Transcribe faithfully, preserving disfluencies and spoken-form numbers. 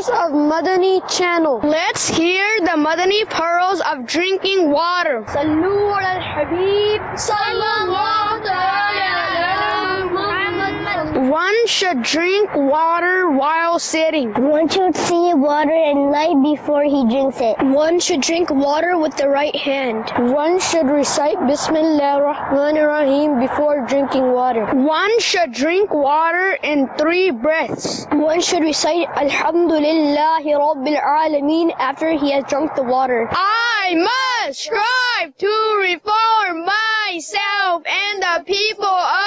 Viewers of Madani Channel, let's hear the Madani pearls of drinking water. Sallu ala al-Habib sallallahu alayhi wa One should drink water while sitting. One should see water and light before he drinks it. One should drink water with the right hand. One should recite Bismillah ar-Rahman ar-Rahim before drinking water. One should drink water in three breaths. One should recite Alhamdulillahi Rabbil Alameen after he has drunk the water. I must strive to reform myself and the people of